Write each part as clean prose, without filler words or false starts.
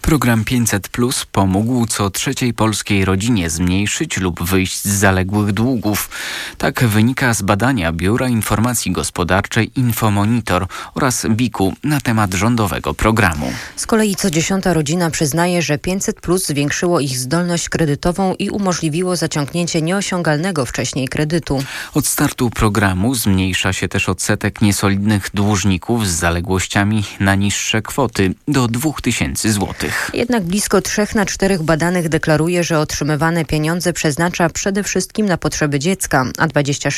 Program 500+ pomógł co trzeciej polskiej rodzinie zmniejszyć lub wyjść z zaległych długów. Tak wynika z badania Biura Informacji Gospodarczej Infomonitor oraz BIK-u na temat rządowego programu. Z kolei co 10. rodzina przyznaje, że 500+ zwiększyło ich zdolność kredytową i umożliwiło zaciągnięcie nieosiągalnego wcześniej kredytu. Od startu programu zmniejsza się też odsetek niesolidnych dłużników z zaległościami na niższe kwoty do 2000 zł. Jednak blisko 3 na 4 badanych deklaruje, że otrzymywane pieniądze przeznacza przede wszystkim na potrzeby dziecka, a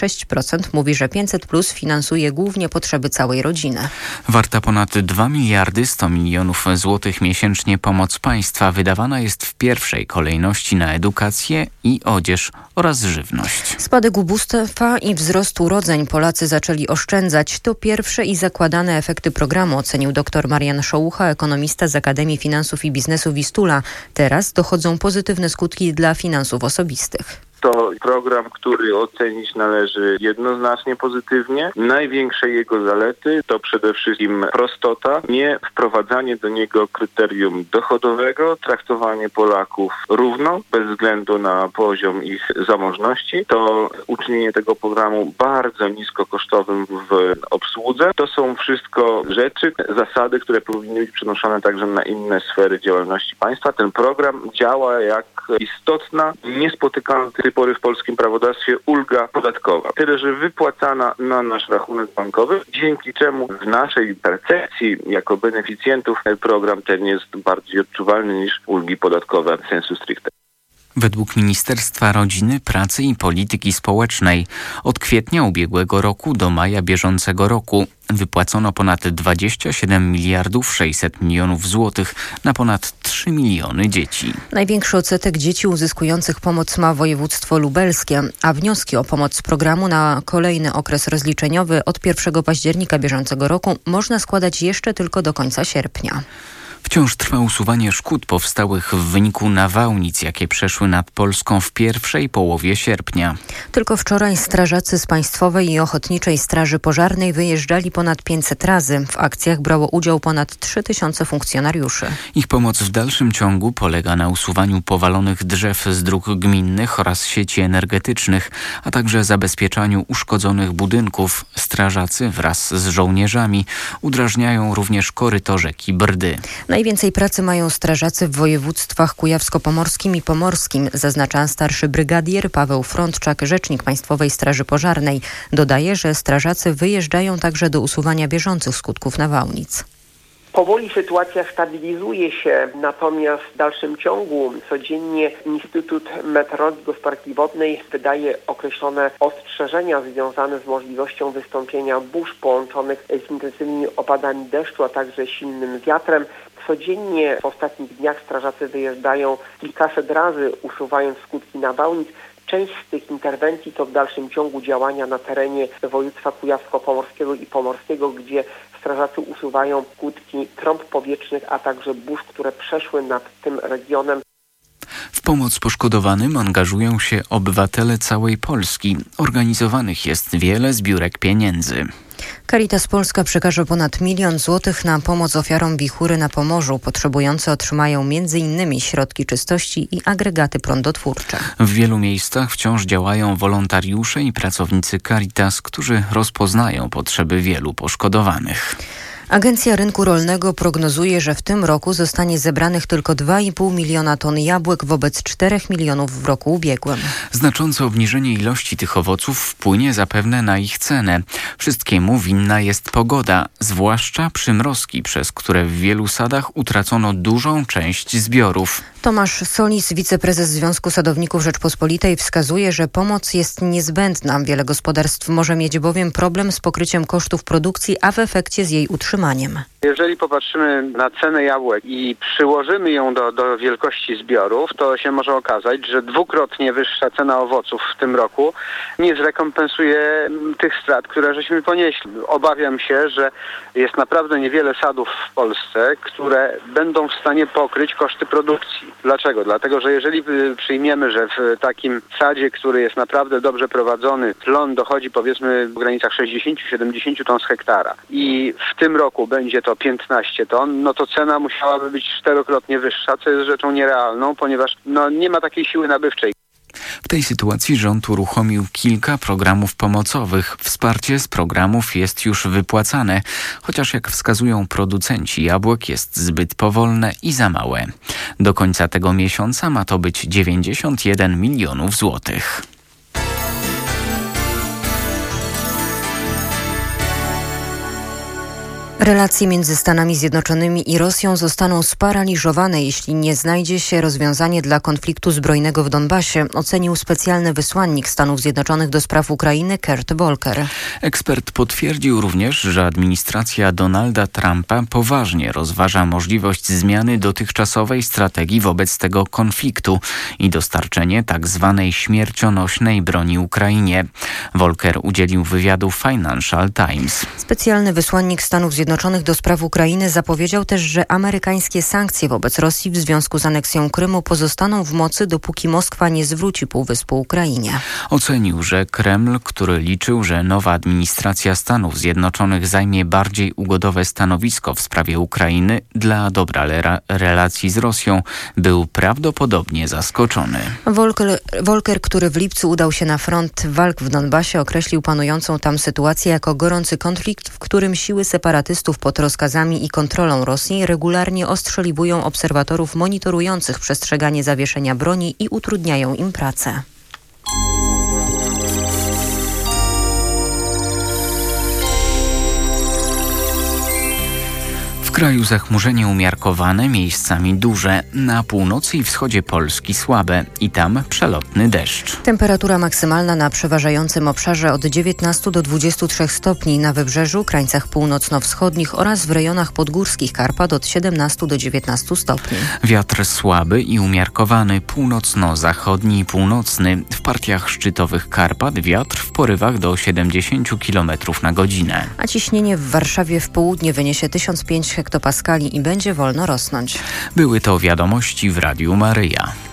26% mówi, że 500+ finansuje głównie potrzeby całej rodziny. Warta ponad 2 miliardy 100 milionów złotych miesięcznie pomoc państwa wydawana jest w pierwszej kolejności na edukację i odzież oraz żywność. Spadek ubóstwa i wzrost urodzeń Polacy zaczęli oszczędzać. To pierwsze i zakładane efekty programu, ocenił dr Marian Szołucha, ekonomista z Akademii Finansów i Biznesu Wistula. Teraz dochodzą pozytywne skutki dla finansów osobistych. To program, który ocenić należy jednoznacznie pozytywnie. Największe jego zalety to przede wszystkim prostota, nie wprowadzanie do niego kryterium dochodowego, traktowanie Polaków równo, bez względu na poziom ich zamożności. To uczynienie tego programu bardzo niskokosztowym w obsłudze. To są wszystko rzeczy, zasady, które powinny być przenoszone także na inne sfery działalności państwa. Ten program działa jak istotna, niespotykana do tej pory w polskim prawodawstwie ulga podatkowa. Tyle, że wypłacana na nasz rachunek bankowy, dzięki czemu w naszej percepcji jako beneficjentów program ten jest bardziej odczuwalny niż ulgi podatkowe sensu stricte. Według Ministerstwa Rodziny, Pracy i Polityki Społecznej od kwietnia ubiegłego roku do maja bieżącego roku wypłacono ponad 27 miliardów 600 milionów złotych na ponad 3 miliony dzieci. Największy odsetek dzieci uzyskujących pomoc ma województwo lubelskie, a wnioski o pomoc z programu na kolejny okres rozliczeniowy od 1 października bieżącego roku można składać jeszcze tylko do końca sierpnia. Wciąż trwa usuwanie szkód powstałych w wyniku nawałnic, jakie przeszły nad Polską w pierwszej połowie sierpnia. Tylko wczoraj strażacy z Państwowej i Ochotniczej Straży Pożarnej wyjeżdżali ponad 500 razy. W akcjach brało udział ponad 3000 funkcjonariuszy. Ich pomoc w dalszym ciągu polega na usuwaniu powalonych drzew z dróg gminnych oraz sieci energetycznych, a także zabezpieczaniu uszkodzonych budynków. Strażacy wraz z żołnierzami udrażniają również koryto rzeki Brdy. Najwięcej pracy mają strażacy w województwach kujawsko-pomorskim i pomorskim, zaznacza starszy brygadier Paweł Frądczak, rzecznik Państwowej Straży Pożarnej. Dodaje, że strażacy wyjeżdżają także do usuwania bieżących skutków nawałnic. Powoli sytuacja stabilizuje się, natomiast w dalszym ciągu codziennie Instytut Meteorologii i Gospodarki Wodnej wydaje określone ostrzeżenia związane z możliwością wystąpienia burz połączonych z intensywnymi opadami deszczu, a także silnym wiatrem. Codziennie w ostatnich dniach strażacy wyjeżdżają kilkaset razy, usuwając skutki nawałnic. Część z tych interwencji to w dalszym ciągu działania na terenie województwa kujawsko-pomorskiego i pomorskiego, gdzie strażacy usuwają skutki trąb powietrznych, a także burz, które przeszły nad tym regionem. W pomoc poszkodowanym angażują się obywatele całej Polski. Organizowanych jest wiele zbiórek pieniędzy. Caritas Polska przekaże ponad 1 000 000 złotych na pomoc ofiarom wichury na Pomorzu. Potrzebujący otrzymają m.in. środki czystości i agregaty prądotwórcze. W wielu miejscach wciąż działają wolontariusze i pracownicy Caritas, którzy rozpoznają potrzeby wielu poszkodowanych. Agencja Rynku Rolnego prognozuje, że w tym roku zostanie zebranych tylko 2,5 miliona ton jabłek wobec 4 milionów w roku ubiegłym. Znaczące obniżenie ilości tych owoców wpłynie zapewne na ich cenę. Wszystkiemu winna jest pogoda, zwłaszcza przymrozki, przez które w wielu sadach utracono dużą część zbiorów. Tomasz Solis, wiceprezes Związku Sadowników Rzeczpospolitej, wskazuje, że pomoc jest niezbędna. Wiele gospodarstw może mieć bowiem problem z pokryciem kosztów produkcji, a w efekcie z jej utrzymaniem. Jeżeli popatrzymy na cenę jabłek i przyłożymy ją do wielkości zbiorów, to się może okazać, że dwukrotnie wyższa cena owoców w tym roku nie zrekompensuje tych strat, które żeśmy ponieśli. Obawiam się, że jest naprawdę niewiele sadów w Polsce, które będą w stanie pokryć koszty produkcji. Dlaczego? Dlatego, że jeżeli przyjmiemy, że w takim sadzie, który jest naprawdę dobrze prowadzony, plon dochodzi powiedzmy w granicach 60-70 ton z hektara i w tym roku będzie to 15 ton, no to cena musiałaby być 4-krotnie wyższa, co jest rzeczą nierealną, ponieważ nie ma takiej siły nabywczej. W tej sytuacji rząd uruchomił kilka programów pomocowych. Wsparcie z programów jest już wypłacane, chociaż jak wskazują producenci jabłek jest zbyt powolne i za małe. Do końca tego miesiąca ma to być 91 milionów złotych. Relacje między Stanami Zjednoczonymi i Rosją zostaną sparaliżowane, jeśli nie znajdzie się rozwiązanie dla konfliktu zbrojnego w Donbasie, ocenił specjalny wysłannik Stanów Zjednoczonych do spraw Ukrainy Kurt Volker. Ekspert potwierdził również, że administracja Donalda Trumpa poważnie rozważa możliwość zmiany dotychczasowej strategii wobec tego konfliktu i dostarczenie tzw. śmiercionośnej broni Ukrainie. Volker udzielił wywiadu Financial Times. Specjalny wysłannik Stanów Zjednoczonych do spraw Ukrainy zapowiedział też, że amerykańskie sankcje wobec Rosji w związku z aneksją Krymu pozostaną w mocy, dopóki Moskwa nie zwróci półwyspu Ukrainie. Ocenił, że Kreml, który liczył, że nowa administracja Stanów Zjednoczonych zajmie bardziej ugodowe stanowisko w sprawie Ukrainy dla dobra relacji z Rosją, był prawdopodobnie zaskoczony. Volker, który w lipcu udał się na front walk w Donbasie, określił panującą tam sytuację jako gorący konflikt, w którym siły separatystów pod rozkazami i kontrolą Rosji regularnie ostrzeliwują obserwatorów monitorujących przestrzeganie zawieszenia broni i utrudniają im pracę. W kraju zachmurzenie umiarkowane, miejscami duże. Na północy i wschodzie Polski słabe i tam przelotny deszcz. Temperatura maksymalna na przeważającym obszarze od 19 do 23 stopni, na wybrzeżu, krańcach północno-wschodnich oraz w rejonach podgórskich Karpat od 17 do 19 stopni. Wiatr słaby i umiarkowany, północno-zachodni i północny. W partiach szczytowych Karpat wiatr w porywach do 70 km na godzinę. A ciśnienie w Warszawie w południe wyniesie 1005 hektopaskali i będzie wolno rosnąć. Były to wiadomości w Radiu Maryja.